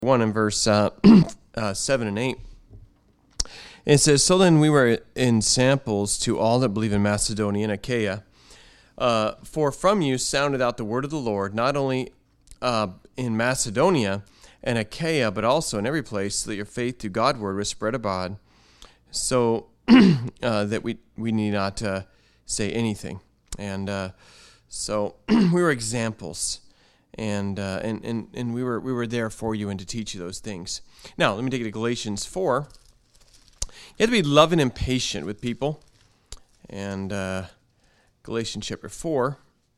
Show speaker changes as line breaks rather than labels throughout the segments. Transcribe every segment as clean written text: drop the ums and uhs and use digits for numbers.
1 and verse 7 and 8. It says, "So then we were in samples to all that believe in Macedonia and Achaia. For from you sounded out the word of the Lord, not only in Macedonia and Achaia, but also in every place, so that your faith through God's word was spread abroad, so that we need not say anything." And so we were examples, and we were there for you and to teach you those things. Now, let me take you to Galatians 4. You have to be loving and patient with people. And Galatians chapter 4.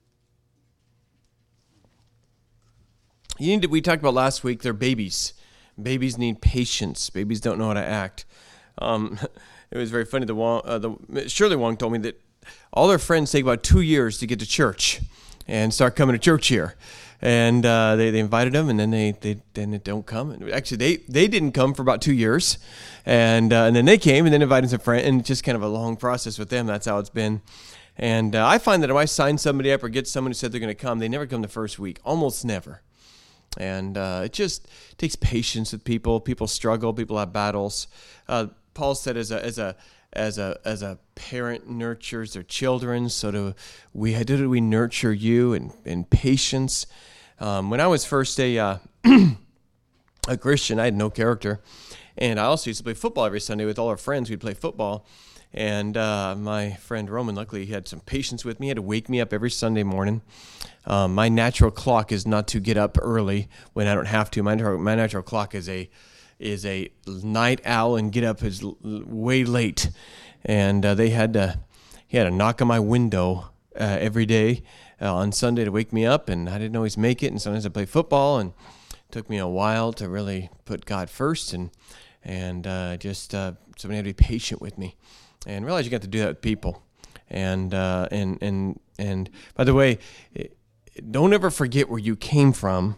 We talked about last week, they're babies. Babies need patience. Babies don't know how to act. It was very funny. Shirley Wong told me that all their friends take about 2 years to get to church and start coming to church here. And they invited them, and then they don't come. Actually, they didn't come for about 2 years, and then they came, and then invited some friends, and just kind of a long process with them. That's how it's been. And I find that if I sign somebody up or get someone who said they're going to come, they never come the first week, almost never. And it just takes patience with people. People struggle. People have battles. Paul said, as a parent nurtures their children, so do we nurture you in patience. When I was first a Christian, I had no character, and I also used to play football every Sunday with all our friends. We'd play football, and my friend Roman, luckily, he had some patience with me. He had to wake me up every Sunday morning. My natural clock is not to get up early when I don't have to. My natural clock is a night owl and get up is way late, and he had to knock on my window every day on Sunday to wake me up, and I didn't always make it, and sometimes I play football, and it took me a while to really put God first, and just somebody had to be patient with me, and realize you got to do that with people, and by the way, don't ever forget where you came from,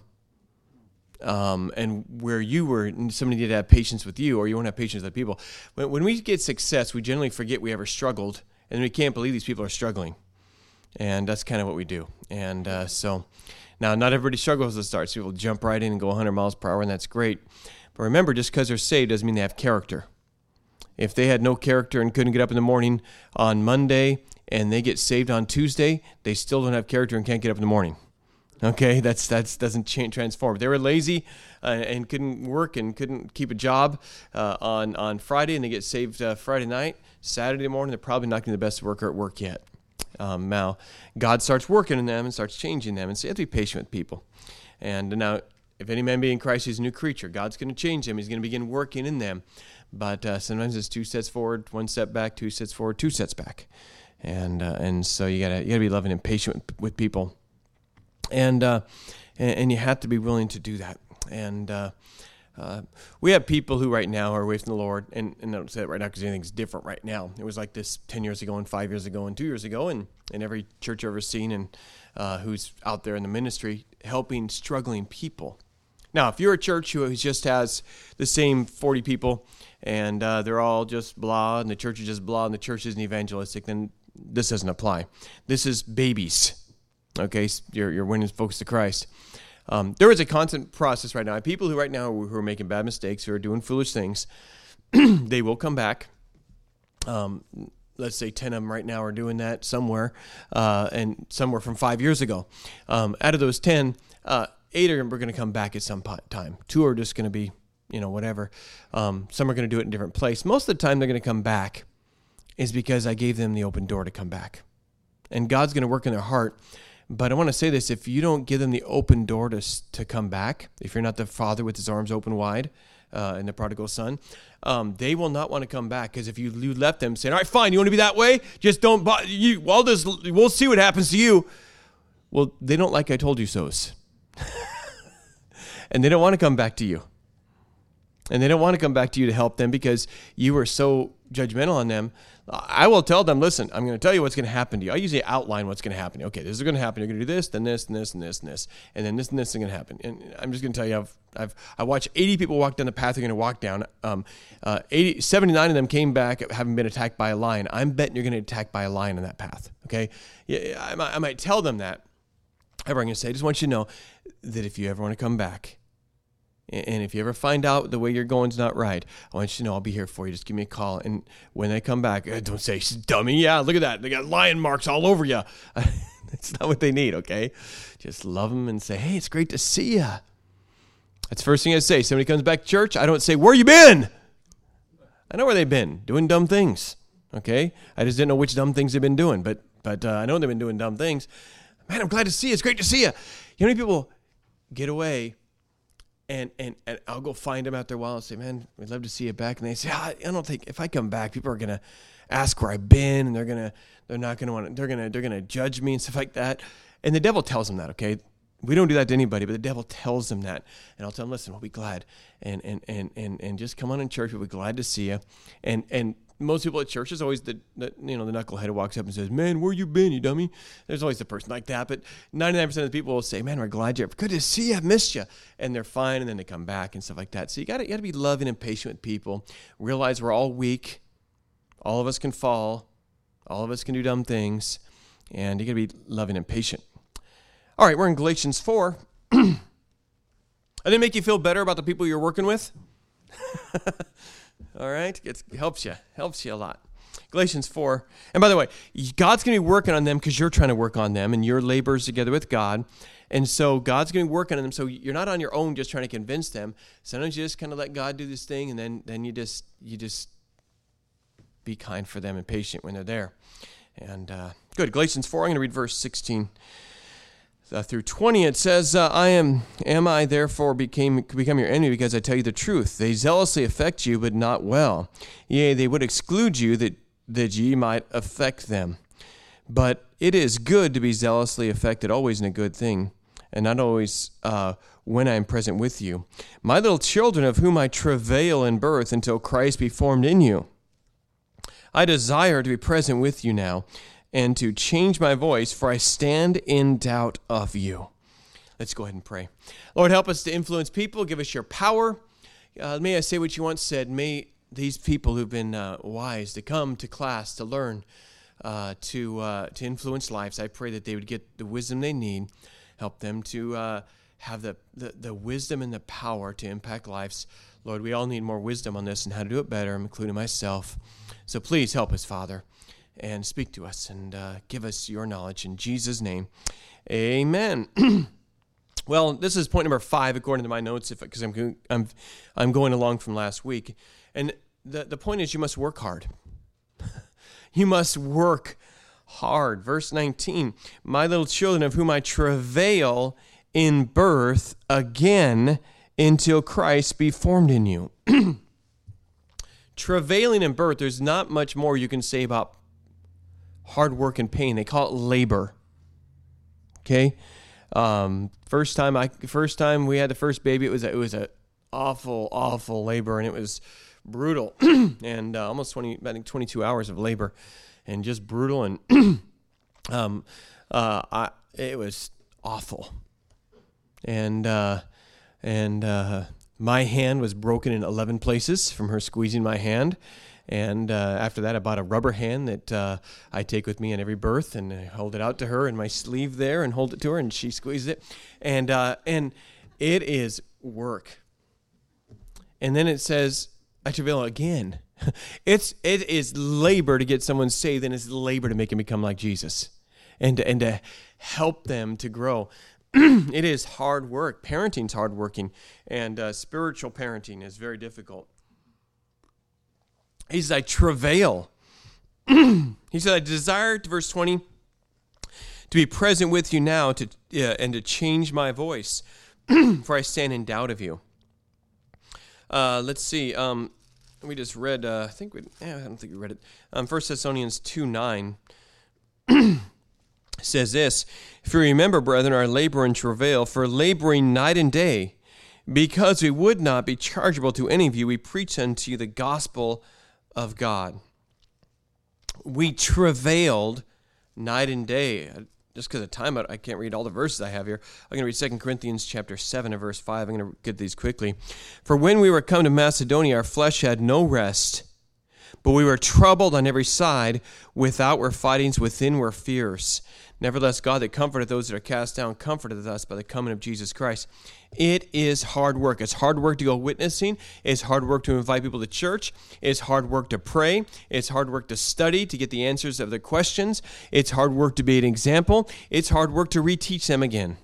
and where you were. Somebody did have patience with you, or you won't have patience with other people. When we get success, we generally forget we ever struggled, and we can't believe these people are struggling. And that's kind of what we do. And so now not everybody struggles at the start. So people jump right in and go 100 miles per hour, and that's great. But remember, just because they're saved doesn't mean they have character. If they had no character and couldn't get up in the morning on Monday and they get saved on Tuesday, they still don't have character and can't get up in the morning. Okay, that doesn't transform. If they were lazy and couldn't work and couldn't keep a job on Friday, and they get saved Friday night, Saturday morning, they're probably not going to be the best worker at work yet. Now, God starts working in them and starts changing them, and so you have to be patient with people. And now, if any man be in Christ, he's a new creature. God's going to change them. He's going to begin working in them. But sometimes it's 2 steps forward, 1 step back, 2 steps forward, 2 steps back. And so you gotta be loving and patient with people. And you have to be willing to do that. And we have people who right now are away from the Lord, and I don't say that right now because anything's different right now. It was like this 10 years ago and 5 years ago and 2 years ago, and in every church I've ever seen, and who's out there in the ministry helping struggling people. Now, if you're a church who just has the same 40 people, and they're all just blah, and the church is just blah, and the church isn't evangelistic, then this doesn't apply. This is babies. Okay, you're winning folks to Christ. There is a constant process right now. People who right now who are making bad mistakes, who are doing foolish things, they will come back. Let's say 10 of them right now are doing that somewhere, and somewhere from 5 years ago. Out of those 10, 8 of them are going to come back at some time. 2 are just going to be, whatever. Some are going to do it in a different place. Most of the time they're going to come back is because I gave them the open door to come back. And God's going to work in their heart. But I want to say this, if you don't give them the open door to come back, if you're not the father with his arms open wide and the prodigal son, they will not want to come back. Because if you left them saying, all right, fine, you want to be that way? Just don't, we'll see what happens to you. Well, they don't like I told you so's. And they don't want to come back to you. And they don't want to come back to you to help them because you were so judgmental on them. I will tell them, listen, I'm going to tell you what's going to happen to you. I usually outline what's going to happen. Okay, this is going to happen. You're going to do this, then this, and this, and this, and this. And then this and this is going to happen. And I'm just going to tell you, I watched 80 people walk down the path they're going to walk down. 79 of them came back having been attacked by a lion. I'm betting you're going to get attacked by a lion on that path. Okay? Yeah, I might tell them that. However, I'm going to say, I just want you to know that if you ever want to come back, And if you ever find out the way you're going is not right, I want you to know I'll be here for you. Just give me a call. And when they come back, don't say, dummy, yeah, look at that. They got lion marks all over you. That's not what they need, okay? Just love them and say, hey, it's great to see you. That's the first thing I say. Somebody comes back to church, I don't say, where you been? I know where they've been, doing dumb things, okay? I just didn't know which dumb things they've been doing, but I know they've been doing dumb things. Man, I'm glad to see you. It's great to see you. You know how many people get away and I'll go find them after a while and say, man, we'd love to see you back. And they say, I don't think if I come back, people are going to ask where I've been, and they're going to judge me and stuff like that. And the devil tells them that, okay? We don't do that to anybody, but the devil tells them that. And I'll tell them, listen, we'll be glad. And just come on in church. We'll be glad to see you. And most people at church is always the knucklehead who walks up and says, man, where you been, you dummy? There's always a person like that. But 99% of the people will say, man, we're glad you're good to see you. I missed you. And they're fine. And then they come back and stuff like that. So you got to be loving and patient with people. Realize we're all weak. All of us can fall. All of us can do dumb things. And you got to be loving and patient. All right, we're in Galatians 4. Did it make you feel better about the people you're working with? All right, it helps you a lot. Galatians 4. And by the way, God's going to be working on them because you're trying to work on them, and your labors together with God. And so God's going to be working on them. So you're not on your own just trying to convince them. Sometimes you just kind of let God do this thing, and then you just be kind for them and patient when they're there. And good. Galatians 4, I'm going to read verse 16 through 20. It says, am I therefore become your enemy because I tell you the truth? They zealously affect you, but not well. Yea, they would exclude you that ye might affect them. But it is good to be zealously affected, always in a good thing, and not always when I am present with you. My little children, of whom I travail in birth until Christ be formed in you. I desire to be present with you now, and to change my voice, for I stand in doubt of you. Let's go ahead and pray. Lord, help us to influence people. Give us your power. May I say what you once said. May these people who've been wise to come to class, to learn, to influence lives, I pray that they would get the wisdom they need. Help them to have the wisdom and the power to impact lives. Lord, we all need more wisdom on this and how to do it better, including myself. So please help us, Father, and speak to us and give us your knowledge in Jesus' name. Amen. Well, this is point number 5 according to my notes, because I'm going along from last week. And the point is, you must work hard. You must work hard. Verse 19, my little children, of whom I travail in birth again until Christ be formed in you. Travailing in birth, there's not much more you can say about hard work and pain. They call it labor. Okay? First time we had the first baby, it was a awful labor, and it was brutal. And almost 22 hours of labor, and just brutal, and it was awful. And my hand was broken in 11 places from her squeezing my hand. And after that, I bought a rubber hand that I take with me in every birth, and I hold it out to her in my sleeve there, and hold it to her, and she squeezes it. And it is work. And then it says, I travail again. It is labor to get someone saved, and it's labor to make them become like Jesus, and to help them to grow. It is hard work. Parenting's hard working, and spiritual parenting is very difficult. He says, I travail. He said, I desire, verse 20, to be present with you now and to change my voice, for I stand in doubt of you. Let's see. We just read, I don't think we read it. 1 Thessalonians 2:9 says this, if you remember, brethren, our labor and travail, for laboring night and day, because we would not be chargeable to any of you, we preach unto you the gospel of God. We travailed night and day. Just because of time, I can't read all the verses I have here. I'm going to read 2 Corinthians chapter 7 and verse 5. I'm going to get these quickly. For when we were come to Macedonia, our flesh had no rest, but we were troubled on every side. Without were fightings, within were fears. Nevertheless, God that comforteth those that are cast down comforteth us by the coming of Jesus Christ, It is hard work. It's hard work to go witnessing. It's hard work to invite people to church. It's hard work to pray. It's hard work to study to get the answers of their questions. It's hard work to be an example. It's hard work to reteach them again.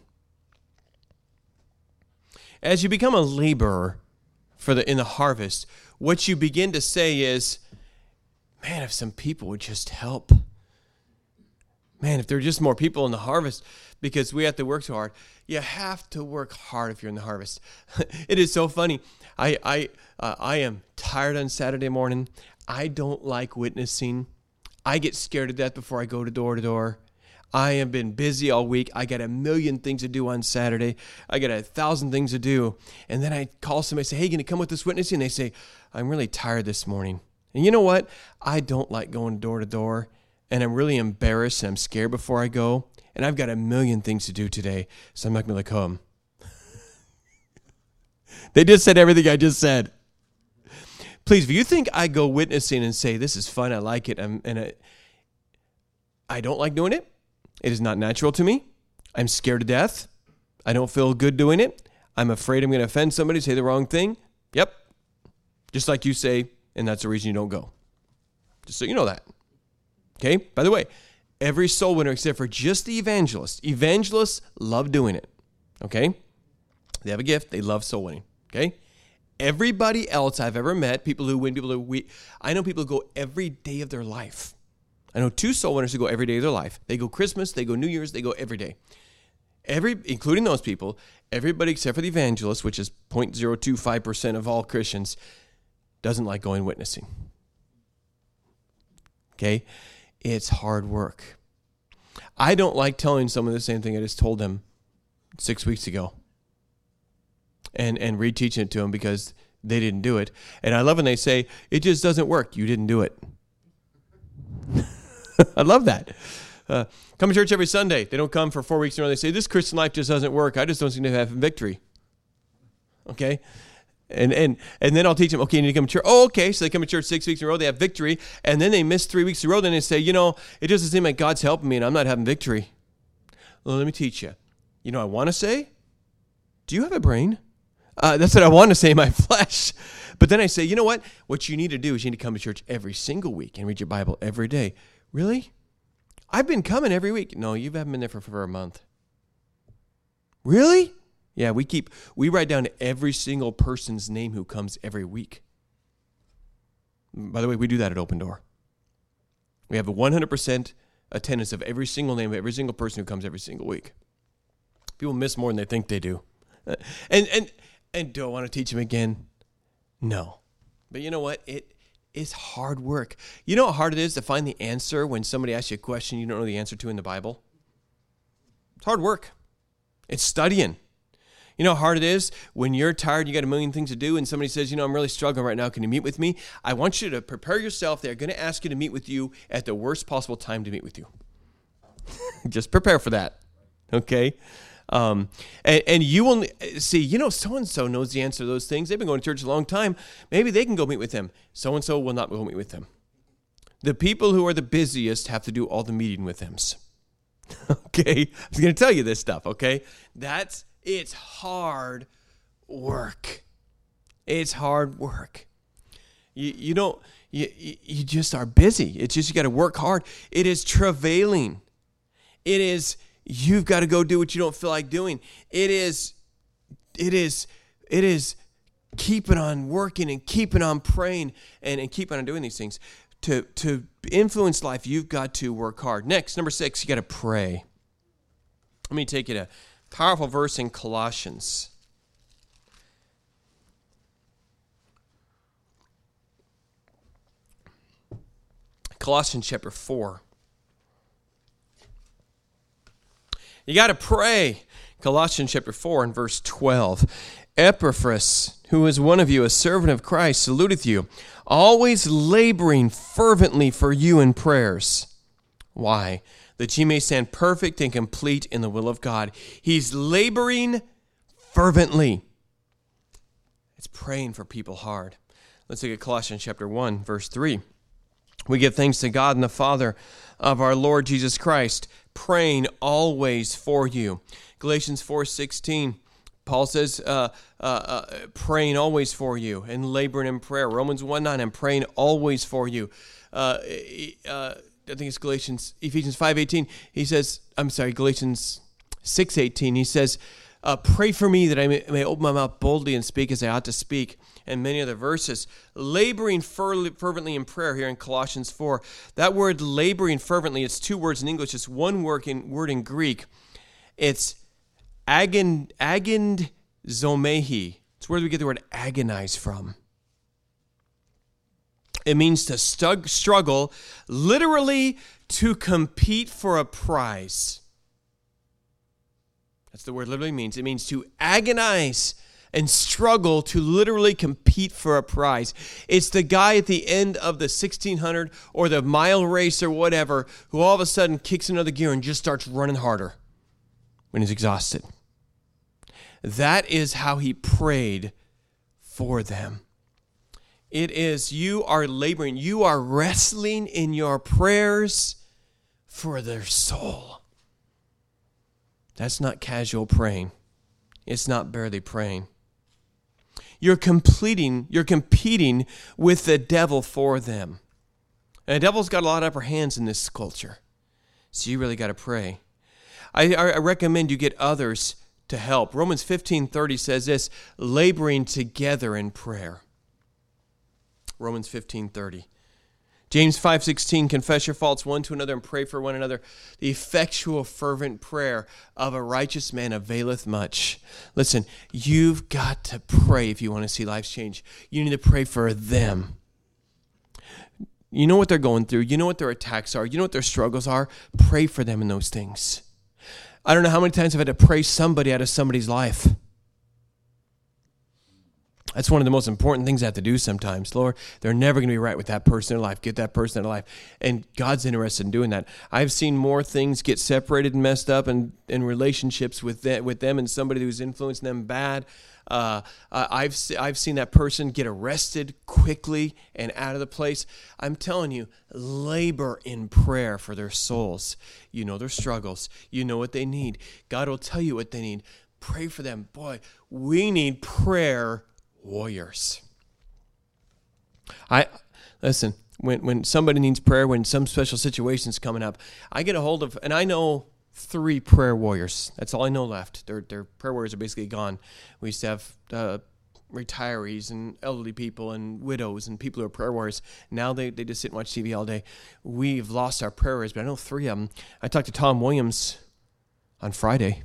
As you become a laborer in the harvest, what you begin to say is, man, if some people would just help. Man, if there were just more people in the harvest, because we have to work so hard. You have to work hard if you're in the harvest. It is so funny. I am tired on Saturday morning. I don't like witnessing. I get scared to death before I go to door. I have been busy all week. I got a million things to do on Saturday. I got 1,000 things to do. And then I call somebody and say, hey, can you come with this witnessing? And they say, I'm really tired this morning. And you know what? I don't like going door to door. And I'm really embarrassed and I'm scared before I go. And I've got a million things to do today, so I'm not going to come. They just said everything I just said. Please, if you think I go witnessing and say, this is fun, I like it, I don't like doing it. It is not natural to me. I'm scared to death. I don't feel good doing it. I'm afraid I'm going to offend somebody, say the wrong thing. Yep. Just like you say, and that's the reason you don't go. Just so you know that. Okay? By the way, every soul winner except for just the evangelists. Evangelists love doing it. Okay? They have a gift. They love soul winning. Okay? Everybody else I've ever met, people who win, I know people who go every day of their life. I know 2 soul winners who go every day of their life. They go Christmas, they go New Year's, they go every day. Including those people, everybody except for the evangelists, which is 0.025% of all Christians, doesn't like going witnessing. Okay? It's hard work. I don't like telling someone the same thing I just told them 6 weeks ago and reteaching it to them because they didn't do it. And I love when they say, it just doesn't work. You didn't do it. I love that. Come to church every Sunday. They don't come for 4 weeks in a row. They say, this Christian life just doesn't work. I just don't seem to have victory. Okay? And then I'll teach them, okay, you need to come to church. Oh, okay. So they come to church 6 weeks in a row. They have victory. And then they miss 3 weeks in a row. Then they say, it doesn't seem like God's helping me and I'm not having victory. Well, let me teach you. I want to say, do you have a brain? That's what I want to say in my flesh. But then I say, you know what? What you need to do is you need to come to church every single week and read your Bible every day. Really? I've been coming every week. No, you haven't been there for a month. Really? Yeah, we write down every single person's name who comes every week. By the way, we do that at Open Door. We have a 100% attendance of every single name of every single person who comes every single week. People miss more than they think they do. And do I want to teach them again? No. But you know what? It is hard work. You know how hard it is to find the answer when somebody asks you a question you don't know the answer to in the Bible? It's hard work. It's studying. You know how hard it is when you're tired, you got a million things to do, and somebody says, I'm really struggling right now. Can you meet with me? I want you to prepare yourself. They're going to ask you to meet with you at the worst possible time to meet with you. Just prepare for that. Okay? And you will see, so-and-so knows the answer to those things. They've been going to church a long time. Maybe they can go meet with them. So-and-so will not go meet with them. The people who are the busiest have to do all the meeting with them. Okay? I was going to tell you this stuff, okay? It's hard work. It's hard work. You just are busy. It's just you got to work hard. It is travailing. You've got to go do what you don't feel like doing. It is keeping on working and keeping on praying and keeping on doing these things. To influence life, you've got to work hard. Next, number 6, you got to pray. Let me take you to a powerful verse in Colossians. Colossians chapter 4. You got to pray. Colossians chapter 4 and verse 12. Epaphras, who is one of you, a servant of Christ, saluteth you, always laboring fervently for you in prayers. Why? That ye may stand perfect and complete in the will of God. He's laboring fervently. It's praying for people hard. Let's look at Colossians chapter 1, verse 3. We give thanks to God and the Father of our Lord Jesus Christ, praying always for you. Galatians 4:16, Paul says, praying always for you and laboring in prayer. Romans 1:9, I'm praying always for you. I think it's Ephesians 5:18. He says, Galatians 6:18. He says, pray for me that I may open my mouth boldly and speak as I ought to speak. And many other verses. Laboring fervently in prayer here in Colossians 4. That word laboring fervently, it's two words in English. It's one word in Greek. It's agonzomehi. It's where we get the word agonize from. It means to struggle, literally to compete for a prize. That's the word literally means. It means to agonize and struggle to literally compete for a prize. It's the guy at the end of the 1600 or the mile race or whatever who all of a sudden kicks another gear and just starts running harder when he's exhausted. That is how he prayed for them. It is, you are laboring, you are wrestling in your prayers for their soul. That's not casual praying. It's not barely praying. You're competing with the devil for them. And the devil's got a lot of upper hands in this culture. So you really got to pray. I recommend you get others to help. Romans 15:30 says this, laboring together in prayer. Romans 15:30. James 5:16, confess your faults one to another and pray for one another. The effectual, fervent prayer of a righteous man availeth much. Listen, you've got to pray if you want to see lives change. You need to pray for them. You know what they're going through. You know what their attacks are. You know what their struggles are. Pray for them in those things. I don't know how many times I've had to pray somebody out of somebody's life. That's one of the most important things I have to do sometimes. Lord, they're never going to be right with that person in life. Get that person in life. And God's interested in doing that. I've seen more things get separated and messed up in relationships with them and somebody who's influencing them bad. I've seen that person get arrested quickly and out of the place. I'm telling you, labor in prayer for their souls. You know their struggles. You know what they need. God will tell you what they need. Pray for them. Boy, we need prayer warriors. Listen, when somebody needs prayer, when some special situation's coming up, I get a hold of, and I know 3 prayer warriors. That's all I know left. Their prayer warriors are basically gone. We used to have retirees and elderly people and widows and people who are prayer warriors. Now they just sit and watch TV all day. We've lost our prayer warriors, but I know 3 of them. I talked to Tom Williams on Friday.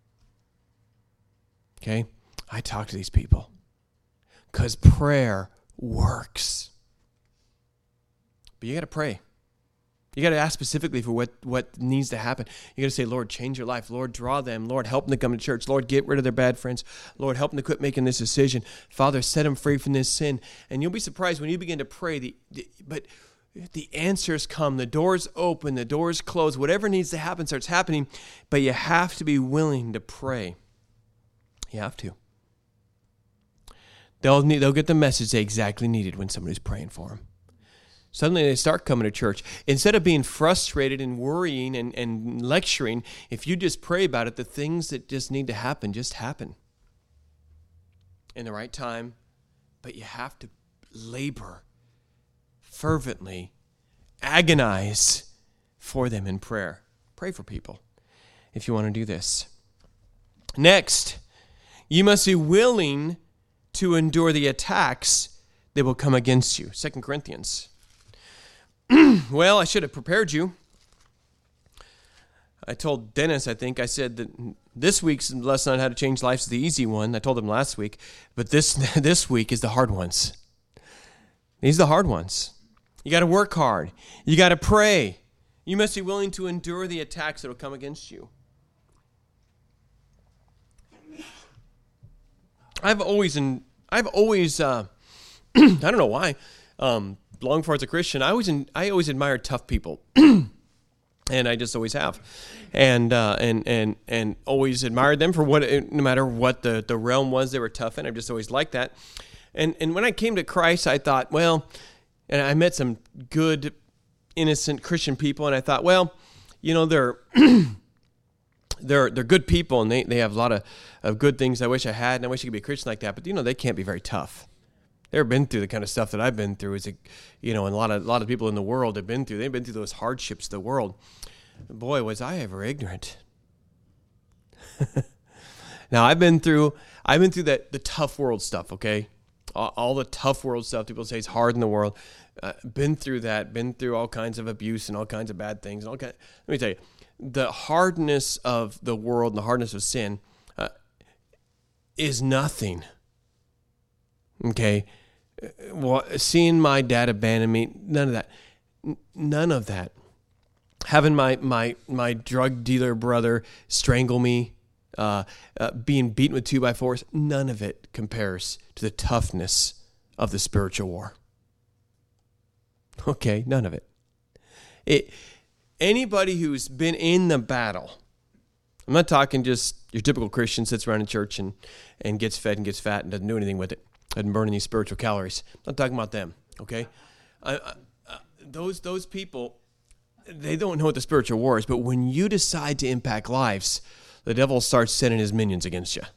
Okay? I talked to these people. Because prayer works. But you got to pray. You got to ask specifically for what needs to happen. You got to say, Lord, change your life. Lord, draw them. Lord, help them to come to church. Lord, get rid of their bad friends. Lord, help them to quit making this decision. Father, set them free from this sin. And you'll be surprised when you begin to pray. But the answers come. The doors open. The doors close. Whatever needs to happen starts happening. But you have to be willing to pray. You have to. They'll get the message they exactly needed when somebody's praying for them. Suddenly they start coming to church. Instead of being frustrated and worrying and lecturing, if you just pray about it, the things that just need to happen just happen in the right time. But you have to labor fervently, agonize for them in prayer. Pray for people if you want to do this. Next, you must be willing to endure the attacks that will come against you. 2 Corinthians. Well, I should have prepared you. I told Dennis, I said that this week's lesson on how to change lives is the easy one. I told him last week. But this week is the hard ones. These are the hard ones. You got to work hard. You got to pray. You must be willing to endure the attacks that will come against you. I've always, I don't know why, long before as a Christian, I always admired tough people, and I just always have, and always admired them for no matter what the realm was they were tough in. I've just always liked that, and when I came to Christ, I thought, well, and I met some good, innocent Christian people, and I thought, well, they're they're good people, and they have a lot of good things I wish I had, and I wish I could be a Christian like that. But they can't be very tough. They've been through the kind of stuff that I've been through, and a lot of people in the world have been through. They've been through those hardships of the world. Boy, was I ever ignorant. Now I've been through the tough world stuff. Okay, all the tough world stuff. People say it's hard in the world. Been through that. Been through all kinds of abuse and all kinds of bad things. Let me tell you, the hardness of the world and the hardness of sin is nothing. Okay, well, seeing my dad abandon me, none of that. Having my drug dealer brother strangle me, being beaten with 2x4s, none of it compares to the toughness of the spiritual war. Okay, none of it. Anybody who's been in the battle, I'm not talking just your typical Christian sits around in church and gets fed and gets fat and doesn't do anything with it, doesn't burn any spiritual calories. I'm not talking about them, okay? Those people, they don't know what the spiritual war is, but when you decide to impact lives, the devil starts sending his minions against you.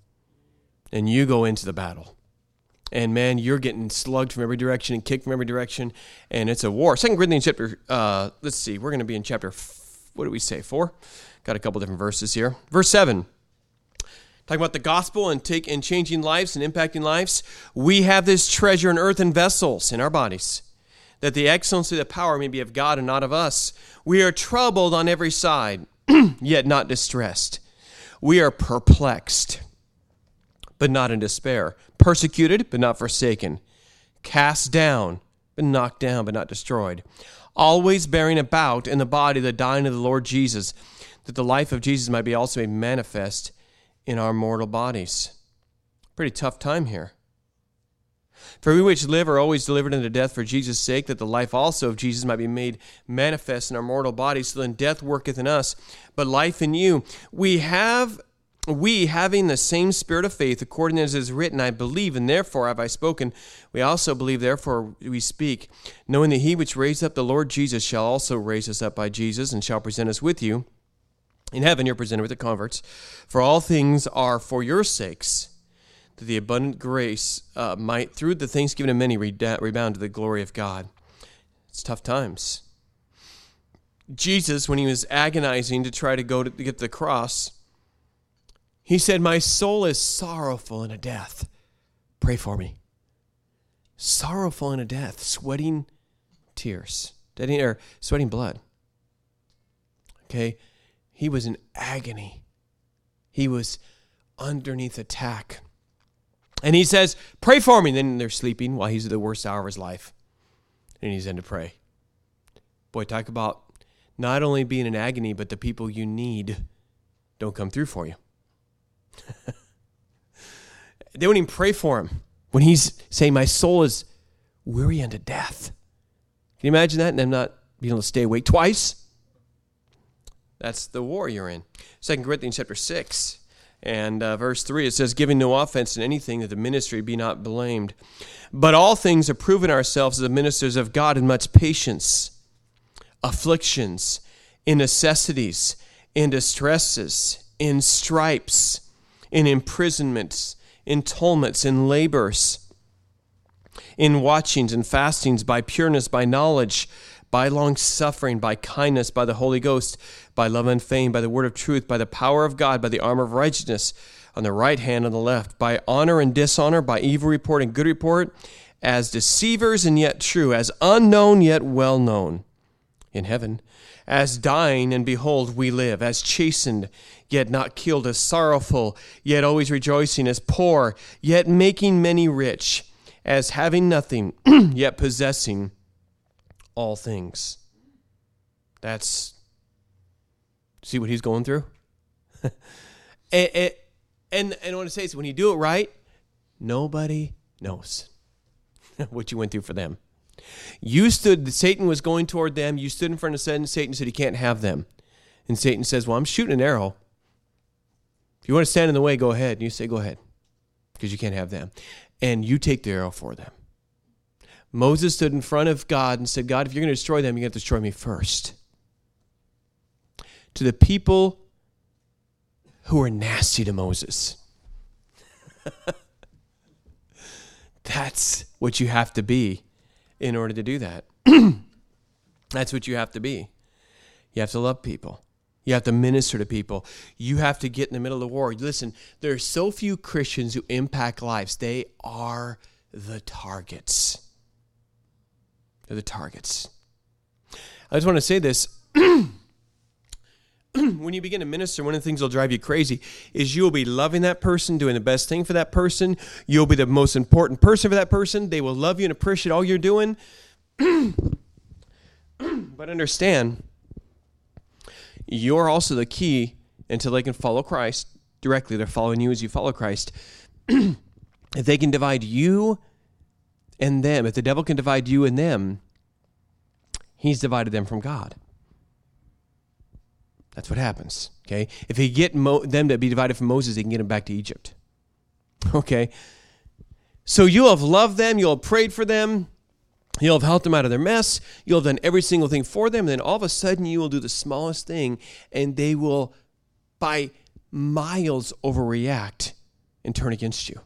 And you go into the battle. And man, you're getting slugged from every direction and kicked from every direction, and it's a war. 2 Corinthians chapter, let's see, we're going to be in chapter, what do we say, 4? Got a couple different verses here. Verse 7, talking about the gospel and changing lives and impacting lives. We have this treasure in earthen vessels in our bodies, that the excellency of the power may be of God and not of us. We are troubled on every side, yet not distressed. We are perplexed, but not in despair. Persecuted, but not forsaken. Cast down, but knocked down, but not destroyed. Always bearing about in the body the dying of the Lord Jesus, that the life of Jesus might be also made manifest in our mortal bodies. Pretty tough time here. For we which live are always delivered unto death for Jesus' sake, that the life also of Jesus might be made manifest in our mortal bodies. So then death worketh in us, but life in you. We, having the same spirit of faith, according as it is written, I believe, and therefore have I spoken. We also believe, therefore we speak, knowing that he which raised up the Lord Jesus shall also raise us up by Jesus, and shall present us with you. In heaven you're presented with the converts. For all things are for your sakes, that the abundant grace might, through the thanksgiving of many, rebound to the glory of God. It's tough times. Jesus, when he was agonizing to try to go to get to the cross, he said, my soul is sorrowful unto death. Pray for me. Sorrowful unto death, sweating tears, sweating blood. Okay? He was in agony. He was underneath attack. And he says, pray for me. And then they're sleeping while he's at the worst hour of his life. And he's in to pray. Boy, talk about not only being in agony, but the people you need don't come through for you. They wouldn't even pray for him when he's saying, my soul is weary unto death. Can you imagine that? And them not being able to stay awake twice? That's the war you're in. 2 Corinthians chapter 6 and verse 3, it says, giving no offense in anything, that the ministry be not blamed. But all things are proven ourselves as the ministers of God in much patience, afflictions, in necessities, in distresses, in stripes, in imprisonments, in tumults, in labors, in watchings and fastings, by pureness, by knowledge, by long suffering, by kindness, by the Holy Ghost, by love and fame, by the word of truth, by the power of God, by the armor of righteousness, on the right hand and the left, by honor and dishonor, by evil report and good report, as deceivers and yet true, as unknown yet well known in heaven, as dying and behold we live, as chastened yet not killed, as sorrowful yet always rejoicing, as poor yet making many rich, as having nothing yet possessing all things. See what he's going through? and I want to say is, when you do it right, nobody knows what you went through for them. Satan was going toward them. You stood in front of Satan. Satan said, you can't have them. And Satan says, well, I'm shooting an arrow. If you want to stand in the way, go ahead. And you say, go ahead, because you can't have them. And you take the arrow for them. Moses stood in front of God and said, God, if you're going to destroy them, you're going to destroy me first. To the people who were nasty to Moses. That's what you have to be in order to do that. That's what you have to be. You have to love people. You have to minister to people. You have to get in the middle of the war. Listen, there are so few Christians who impact lives. They are the targets. They're the targets. I just want to say this. When you begin to minister, one of the things that will drive you crazy is you'll be loving that person, doing the best thing for that person. You'll be the most important person for that person. They will love you and appreciate all you're doing. But understand, you're also the key until they can follow Christ directly. They're following you as you follow Christ. If they can divide you and them, if the devil can divide you and them, he's divided them from God. That's what happens, okay? If he get them to be divided from Moses, he can get them back to Egypt, okay? So you'll have loved them, you'll have prayed for them, you'll have helped them out of their mess, you'll have done every single thing for them, and then all of a sudden you will do the smallest thing, and they will, by miles, overreact and turn against you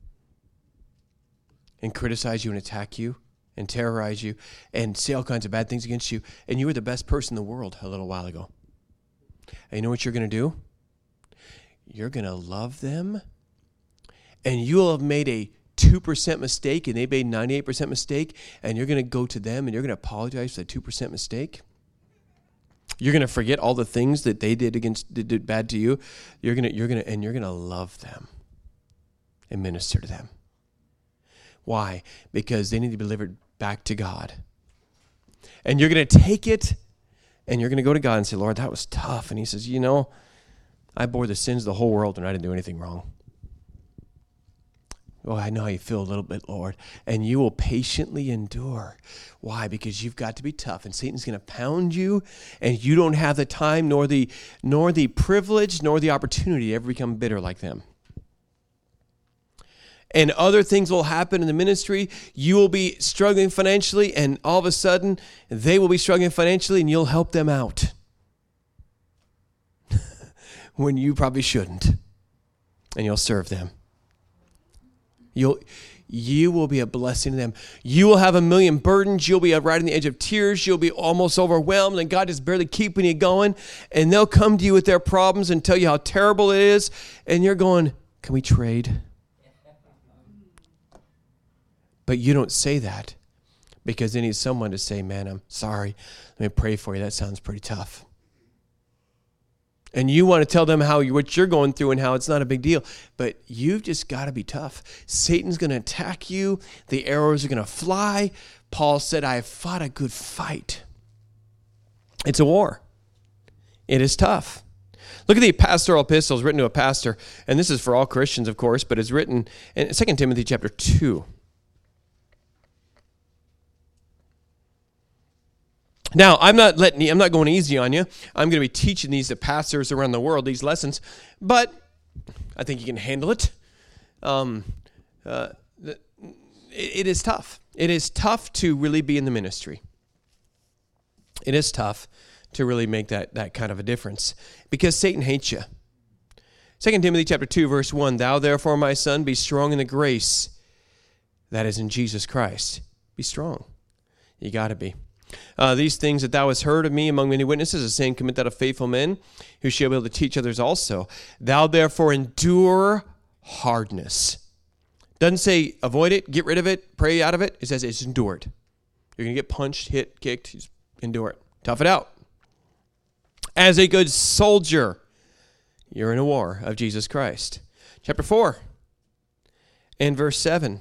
and criticize you and attack you and terrorize you and say all kinds of bad things against you, and you were the best person in the world a little while ago. And you know what you're going to do? You're going to love them, and you'll have made a 2% mistake, and they made 98% mistake, and you're going to go to them, and you're going to apologize for that 2% mistake. You're going to forget all the things that they did bad to you. You're going to love them and minister to them. Why? Because they need to be delivered back to God. And you're going to take it, and you're going to go to God and say, Lord, that was tough. And he says, you know, I bore the sins of the whole world and I didn't do anything wrong. Oh, I know how you feel a little bit, Lord. And you will patiently endure. Why? Because you've got to be tough. And Satan's going to pound you, and you don't have the time nor the privilege nor the opportunity to ever become bitter like them. And other things will happen in the ministry. You will be struggling financially, and all of a sudden, they will be struggling financially, and you'll help them out. When you probably shouldn't. And you'll serve them. You will be a blessing to them. You will have a million burdens. You'll be right on the edge of tears. You'll be almost overwhelmed, and God is barely keeping you going. And they'll come to you with their problems and tell you how terrible it is. And you're going, can we trade? But you don't say that because they need someone to say, man, I'm sorry. Let me pray for you. That sounds pretty tough. And you want to tell them what you're going through and how it's not a big deal. But you've just got to be tough. Satan's going to attack you. The arrows are going to fly. Paul said, I have fought a good fight. It's a war. It is tough. Look at the pastoral epistles written to a pastor. And this is for all Christians, of course, but it's written in 2 Timothy chapter 2. Now, I'm not going easy on you. I'm going to be teaching these to pastors around the world, these lessons, but I think you can handle it. It is tough. It is tough to really be in the ministry. It is tough to really make that kind of a difference because Satan hates you. 2 Timothy chapter 2, verse 1, Thou therefore, my son, be strong in the grace that is in Jesus Christ. Be strong. You got to be. These things that thou hast heard of me among many witnesses, the same commit thou to faithful men who shall be able to teach others also. Thou therefore endure hardness. Doesn't say avoid it, get rid of it, pray out of it. It says it's endured. You're going to get punched, hit, kicked. Just endure it. Tough it out. As a good soldier, you're in a war of Jesus Christ. Chapter 4 and verse 7.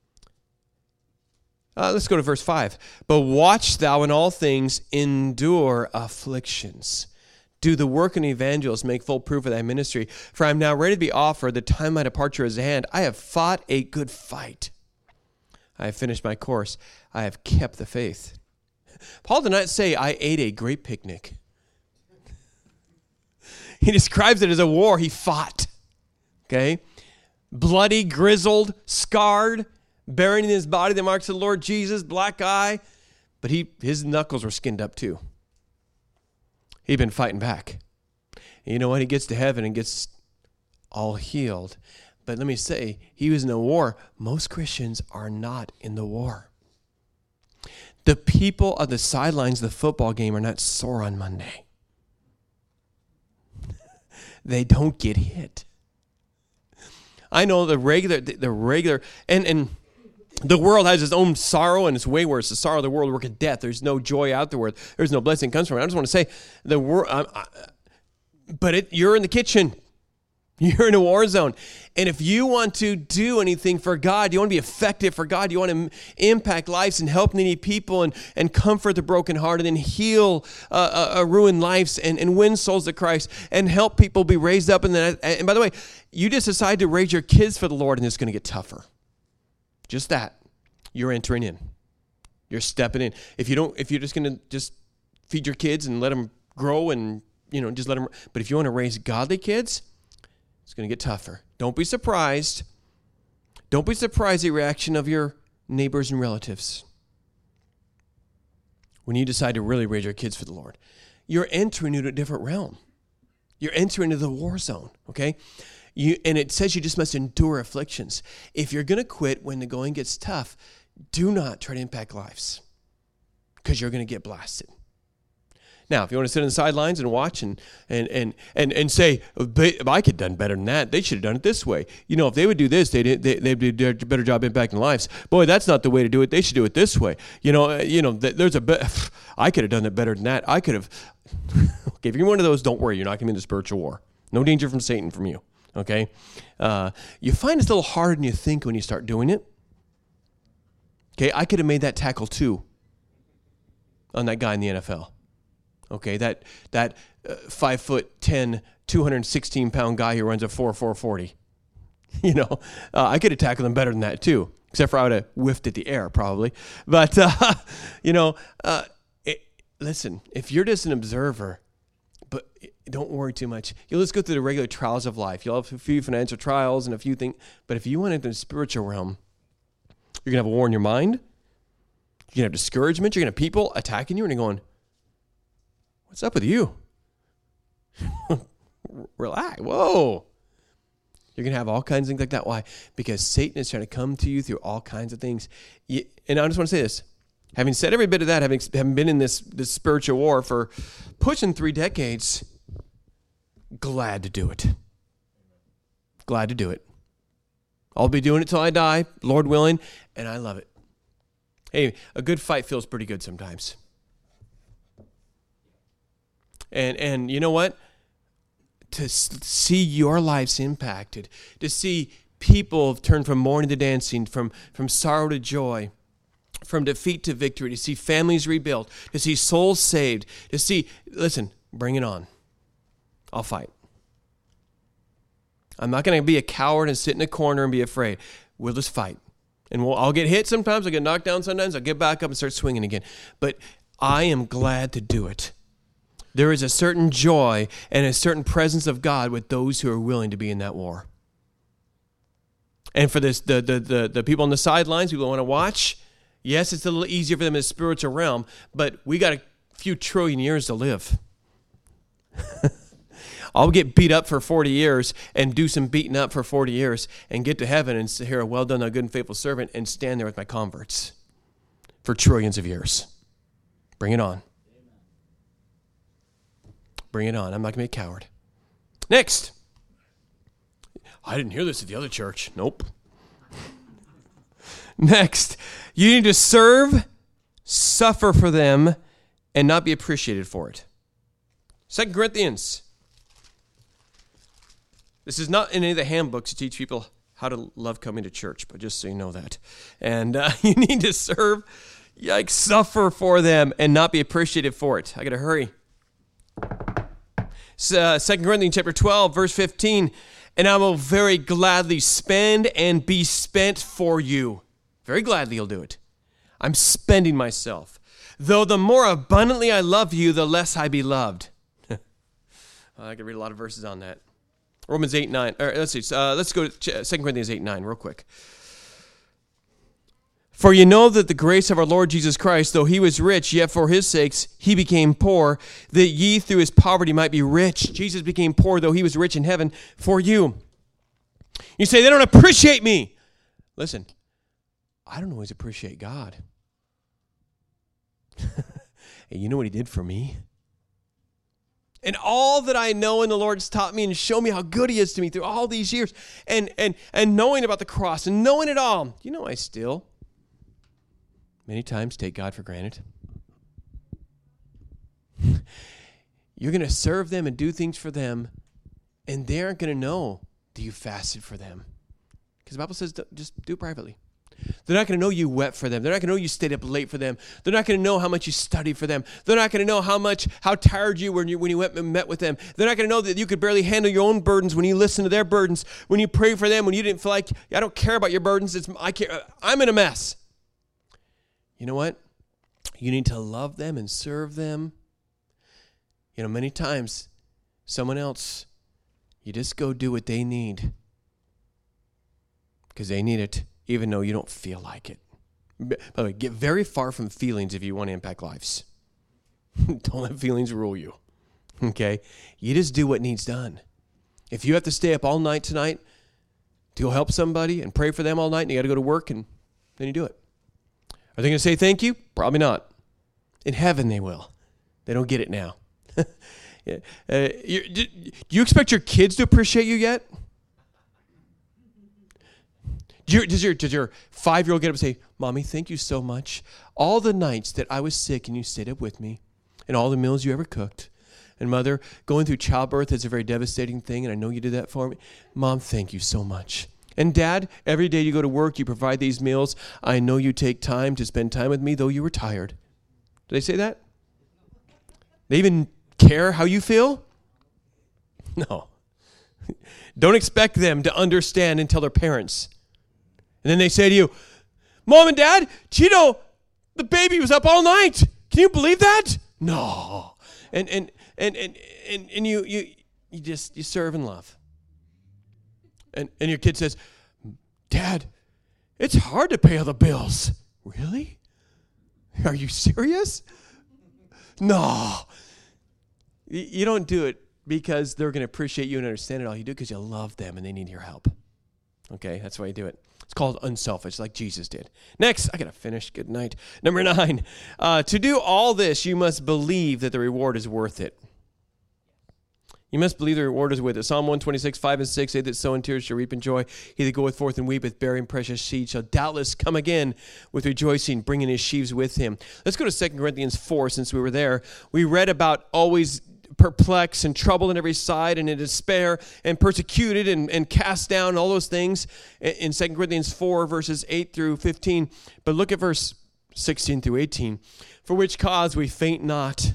Let's go to verse 5. But watch thou in all things, endure afflictions. Do the work of an evangelist, make full proof of thy ministry. For I am now ready to be offered, the time of my departure is at hand. I have fought a good fight. I have finished my course. I have kept the faith. Paul did not say, I ate a great picnic. He describes it as a war he fought. Okay? Bloody, grizzled, scarred, bearing in his body the marks of the Lord Jesus, black eye. But his knuckles were skinned up too. He'd been fighting back. And you know what? He gets to heaven and gets all healed. But let me say, he was in a war. Most Christians are not in the war. The people on the sidelines of the football game are not sore on Monday. They don't get hit. I know the regular, and the world has its own sorrow, and it's way worse. The sorrow of the world worketh death. There's no joy out there where there's no blessing comes from it. I just want to say, the world, you're in the kitchen. You're in a war zone. And if you want to do anything for God, you want to be effective for God, you want to impact lives and help needy people and comfort the brokenhearted and heal ruined lives and win souls to Christ and help people be raised up. And by the way, you just decide to raise your kids for the Lord, and it's going to get tougher. Just that. You're entering in. You're stepping in. If you're just going to just feed your kids and let them grow and, just let them. But if you want to raise godly kids, it's going to get tougher. Don't be surprised. Don't be surprised at the reaction of your neighbors and relatives when you decide to really raise your kids for the Lord. You're entering into a different realm. You're entering into the war zone, okay? And it says you just must endure afflictions. If you're going to quit when the going gets tough, do not try to impact lives because you're going to get blasted. Now, if you want to sit on the sidelines and watch and say, I could have done better than that. They should have done it this way. If they would do this, they'd do a better job impacting lives. Boy, that's not the way to do it. They should do it this way. There's I could have done it better than that. I could have. Okay, if you're one of those, don't worry. You're not going to be in the spiritual war. No danger from Satan from you. Okay? You find it's a little harder than you think when you start doing it. Okay, I could have made that tackle too on that guy in the NFL. Okay, that 5'10", 216-pound guy who runs a 4.40. I could have tackled him better than that too, except for I would have whiffed at the air probably. But listen, if you're just an observer, but don't worry too much. You'll just go through the regular trials of life. You'll have a few financial trials and a few things. But if you went into the spiritual realm, you're gonna have a war in your mind. You're gonna have discouragement. You're gonna have people attacking you, and you're going, what's up with you? Relax. Whoa. You're going to have all kinds of things like that. Why? Because Satan is trying to come to you through all kinds of things. And I just want to say this. Having said every bit of that, having been in this spiritual war for pushing 3 decades, glad to do it. Glad to do it. I'll be doing it till I die, Lord willing, and I love it. Hey, a good fight feels pretty good sometimes. And you know what? To see your lives impacted, to see people turn from mourning to dancing, from sorrow to joy, from defeat to victory, to see families rebuilt, to see souls saved, listen, bring it on. I'll fight. I'm not going to be a coward and sit in a corner and be afraid. We'll just fight. And I'll get hit sometimes, I'll get knocked down sometimes, I'll get back up and start swinging again. But I am glad to do it. There is a certain joy and a certain presence of God with those who are willing to be in that war. And for this, the people on the sidelines, people who want to watch, yes, it's a little easier for them in the spiritual realm, but we got a few trillion years to live. I'll get beat up for 40 years and do some beating up for 40 years and get to heaven and hear a well done, thou good and faithful servant, and stand there with my converts for trillions of years. Bring it on. Bring it on. I'm not going to be a coward. Next. I didn't hear this at the other church. Nope. Next. You need to serve, suffer for them, and not be appreciated for it. 2 Corinthians. This is not in any of the handbooks to teach people how to love coming to church, but just so you know that. And you need to serve, suffer for them, and not be appreciated for it. I got to hurry. 2 Corinthians chapter 12, verse 15, and I will very gladly spend and be spent for you. Very gladly he'll do it. I'm spending myself. Though the more abundantly I love you, the less I be loved. I could read a lot of verses on that. Romans 8:9. Let's go to 2 Corinthians 8:9 real quick. For you know that the grace of our Lord Jesus Christ, though he was rich, yet for his sakes he became poor, that ye through his poverty might be rich. Jesus became poor, though he was rich in heaven, for you, You say, they don't appreciate me. Listen, I don't always appreciate God. And you know what he did for me? And all that I know and the Lord's taught me and shown me how good he is to me through all these years and knowing about the cross and knowing it all, you know I still many times take God for granted. You're going to serve them and do things for them, and they aren't going to know that you fasted for them. Because the Bible says just do it privately. They're not going to know you wept for them. They're not going to know you stayed up late for them. They're not going to know how much you studied for them. They're not going to know how tired you were when you went and met with them. They're not going to know that you could barely handle your own burdens when you listened to their burdens, when you prayed for them, when you didn't feel like, I don't care about your burdens. I'm in a mess. You know what? You need to love them and serve them. You know, many times, someone else, you just go do what they need because they need it, even though you don't feel like it. By the way, get very far from feelings if you want to impact lives. Don't let feelings rule you, okay? You just do what needs done. If you have to stay up all night tonight to go help somebody and pray for them all night and you got to go to work, and then you do it. Are they going to say thank you? Probably not. In heaven they will. They don't get it now. Do you expect your kids to appreciate you yet? Does your 5-year-old get up and say, Mommy, thank you so much. All the nights that I was sick and you stayed up with me, and all the meals you ever cooked. And Mother, going through childbirth is a very devastating thing, and I know you did that for me. Mom, thank you so much. And Dad, every day you go to work, you provide these meals. I know you take time to spend time with me, though you were tired. Did they say that? They even care how you feel? No. Don't expect them to understand until they're parents. And then they say to you, Mom and Dad, do you know the baby was up all night? Can you believe that? No. And you serve and love. And your kid says, Dad, it's hard to pay all the bills. Really? Are you serious? No. You don't do it because they're going to appreciate you and understand it all. You do it because you love them and they need your help. Okay, that's why you do it. It's called unselfish, like Jesus did. Next, I got to finish. Good night. Number 9, to do all this, you must believe that the reward is worth it. You must believe the reward is worth it. Psalm 126, 5 and 6 say that sow in tears shall reap in joy. He that goeth forth and weepeth, bearing precious seed, shall doubtless come again with rejoicing, bringing his sheaves with him. Let's go to 2 Corinthians 4, since we were there. We read about always perplexed and troubled on every side and in despair and persecuted and cast down, and all those things in 2 Corinthians 4, verses 8 through 15. But look at verse 16 through 18. For which cause we faint not.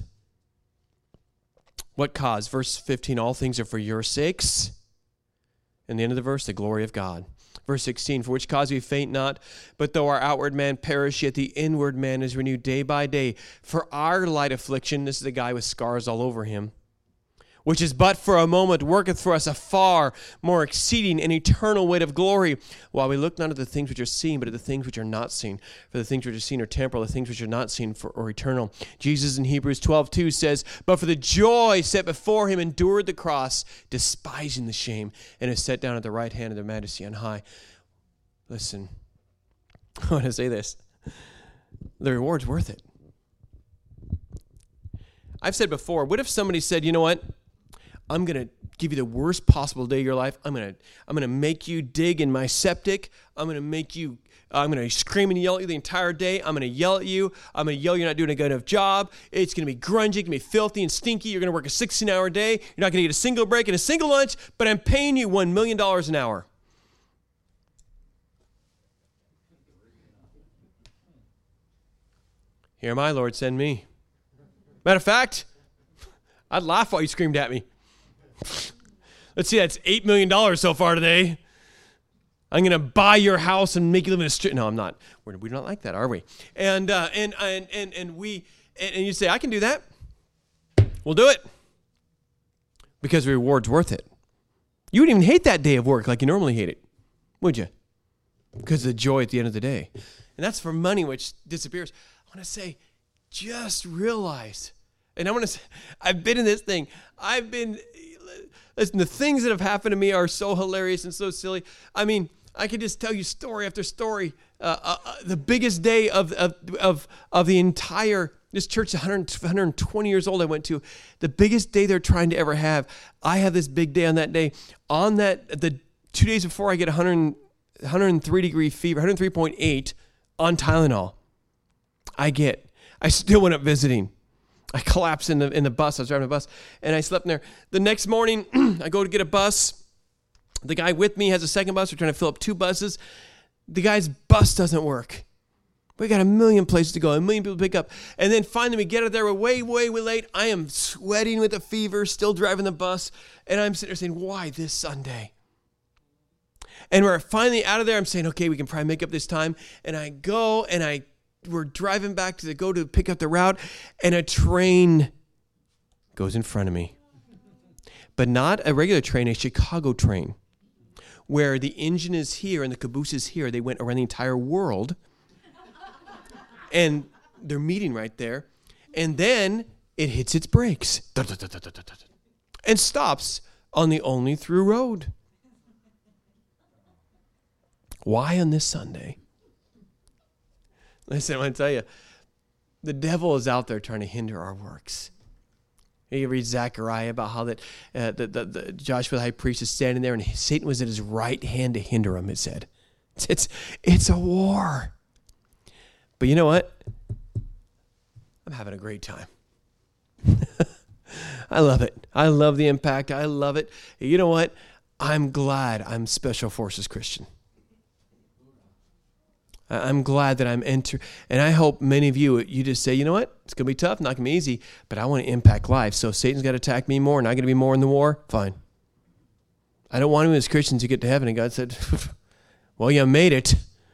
What cause? Verse 15, all things are for your sakes. And the end of the verse, the glory of God. Verse 16, for which cause we faint not, but though our outward man perish, yet the inward man is renewed day by day. For our light affliction, this is the guy with scars all over him, which is but for a moment, worketh for us a far more exceeding and eternal weight of glory, while we look not at the things which are seen, but at the things which are not seen. For the things which are seen are temporal, the things which are not seen are eternal. Jesus in Hebrews 12:2 says, but for the joy set before him endured the cross, despising the shame, and is set down at the right hand of the Majesty on high. Listen, I want to say this. The reward's worth it. I've said before, what if somebody said, you know what? I'm going to give you the worst possible day of your life. I'm going to make you dig in my septic. I'm going to scream and yell at you the entire day. I'm going to yell at you. I'm going to yell you're not doing a good enough job. It's going to be grungy. It's going to be filthy and stinky. You're going to work a 16-hour day. You're not going to get a single break and a single lunch, but I'm paying you $1 million an hour. Here am I, Lord, send me. Matter of fact, I'd laugh while you screamed at me. Let's see, that's $8 million so far today. I'm going to buy your house and make you live in a street. No, I'm not. We're not like that, are we? And you say, I can do that. We'll do it. Because the reward's worth it. You wouldn't even hate that day of work like you normally hate it, would you? Because of the joy at the end of the day. And that's for money, which disappears. I want to say, just realize, and I want to say, I've been in this thing. listen, the things that have happened to me are so hilarious and so silly. I mean, I could just tell you story after story. The biggest day of the entire, this church is 120 years old I went to, the biggest day they're trying to ever have. I have this big day on that day. On that, the 2 days before, I get 103 degree fever, 103.8 on Tylenol. I still went up visiting. I collapsed in the bus. I was driving a bus, and I slept in there. The next morning, I go to get a bus. The guy with me has a second bus. We're trying to fill up 2 buses. The guy's bus doesn't work. We got a million places to go, a million people to pick up. And then finally we get out there. We're way, way, way late. I am sweating with a fever, still driving the bus. And I'm sitting there saying, why this Sunday? And we're finally out of there. I'm saying, okay, we can probably make up this time. And I go, and we're driving back to pick up the route. And a train goes in front of me. But not a regular train, a Chicago train, where the engine is here and the caboose is here. They went around the entire world. And they're meeting right there. And then it hits its brakes. And stops on the only through road. Why on this Sunday? Listen, I want to tell you, the devil is out there trying to hinder our works. You read Zechariah about how that the Joshua the high priest is standing there and Satan was at his right hand to hinder him, it said. It's a war. But you know what? I'm having a great time. I love it. I love the impact. I love it. You know what? I'm glad I'm Special Forces Christian. I'm glad that I'm entering. And I hope many of you just say, you know what? It's going to be tough, not going to be easy, but I want to impact lives. So if Satan's got to attack me more and I'm going to be more in the war, fine. I don't want him as Christians to get to heaven. And God said, well, you made it.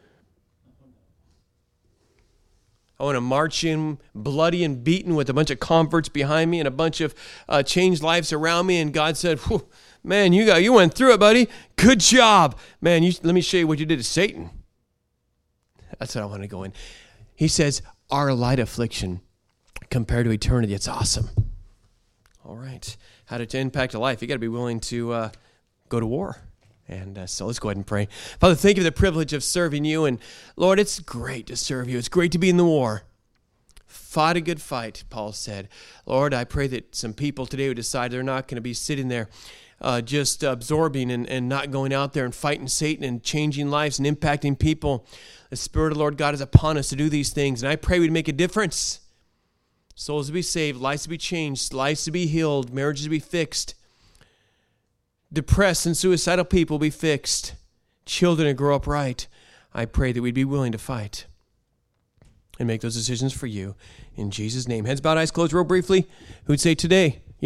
I want to march in bloody and beaten with a bunch of converts behind me and a bunch of changed lives around me. And God said, man, you went through it, buddy. Good job. Man, let me show you what you did to Satan. That's what I want to go in. He says, our light affliction compared to eternity, it's awesome. All right. How to impact a life? You got to be willing to go to war. And so let's go ahead and pray. Father, thank you for the privilege of serving you. And Lord, it's great to serve you. It's great to be in the war. Fought a good fight, Paul said. Lord, I pray that some people today who decide they're not going to be sitting there just absorbing and not going out there and fighting Satan and changing lives and impacting people. The Spirit of the Lord God is upon us to do these things. And I pray we'd make a difference. Souls to be saved, lives to be changed, lives to be healed, marriages to be fixed. Depressed and suicidal people be fixed. Children to grow up right. I pray that we'd be willing to fight and make those decisions for you. In Jesus' name. Heads bowed, eyes closed real briefly. Who'd say today?